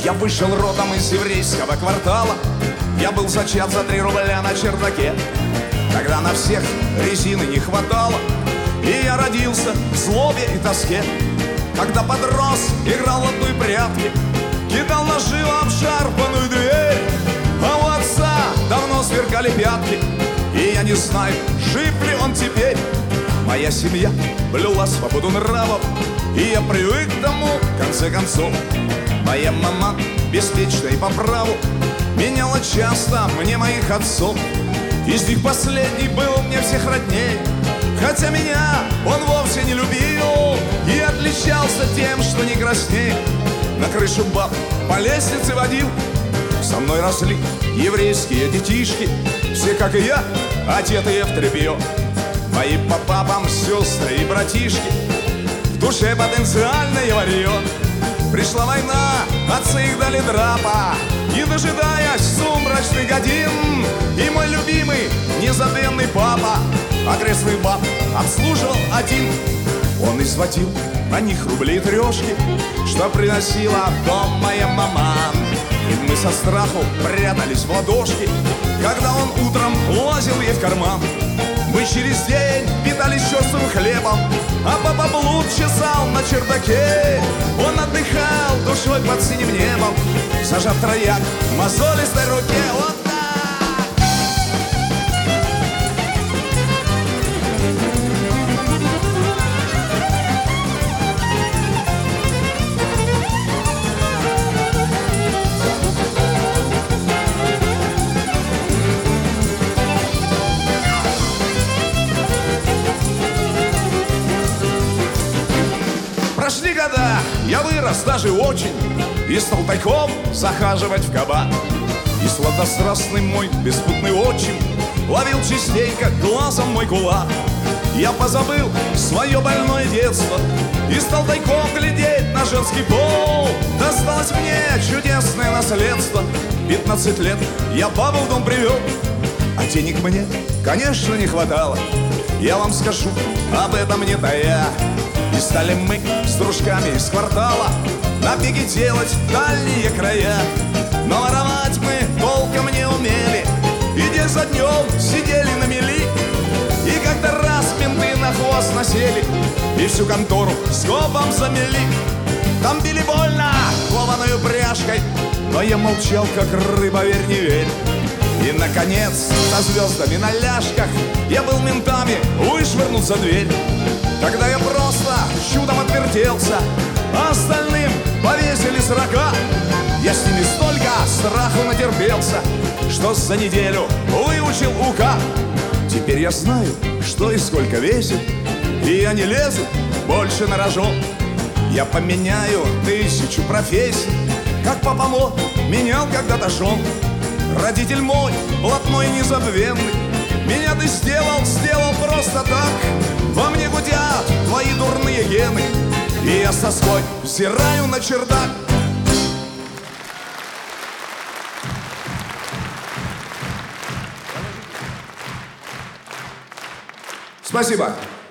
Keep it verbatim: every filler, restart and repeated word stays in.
Я вышел родом из еврейского квартала. Я был зачат за три рубля на чердаке. Тогда на всех резины не хватало, и я родился в злобе и тоске. Когда подрос, играл в одной прятки, кидал ножи в обшарпанную дверь. А у отца давно сверкали пятки, и я не знаю, жив ли он теперь. Моя семья блюла свободу нравов, и я привык к тому, в конце концов. Моя мама, беспечная и по праву, меняла часто мне моих отцов. Из них последний был мне всех родней, хотя меня он вовсе не любил и отличался тем, что не красней. На крышу баб по лестнице водил. Со мной росли еврейские детишки, все, как и я, одетые в тряпье. Мои по папам сестры и братишки, в душе потенциальное варье. Пришла война, отцы их дали драпа, не дожидаясь сумрачных годин. И мой любимый, незабвенный папа окрестных баб обслуживал один. Он изводил на них рублей трешки, что приносила в дом моя мама. И мы со страху прятались в ладошки, когда он утром лазил ей в карман. Мы через день питались черствым хлебом, а папа блуд чесал на чердаке. Он отдыхал душой под синим небом, зажав трояк в мозолистой руке. Вот так! Прошли года, я вырос даже очень, и стал тайком захаживать в кабак. И сладострастный мой беспутный отчим ловил частенько глазом мой кулак. Я позабыл свое больное детство и стал тайком глядеть на женский пол. Досталось мне чудесное наследство. Пятнадцать лет я бабу в дом привел, а денег мне, конечно, не хватало. Я вам скажу об этом не тая. И стали мы с дружками из квартала набеги делать в дальние края. Но воровать мы толком не умели, и день за днем сидели на мели. И как-то раз менты на хвост насели и всю контору скопом замели. Там били больно кованою пряжкой, но я молчал, как рыба, верь не верь. И, наконец, со звездами на ляжках я был ментами вышвырнут за дверь. Тогда я просто чудом отвертелся, а остальным повесили срока. Я с ними столько страху натерпелся, что за неделю выучил УК. Теперь я знаю, что и сколько весит, и я не лезу больше на рожон. Я поменяю тысячу профессий, как папа мой менял когда-то жен. Родитель мой, блатной и незабвенный, меня ты сделал, сделал просто так. Во мне гудят твои дурные гены, и я с тоской взираю на чердак. Спасибо.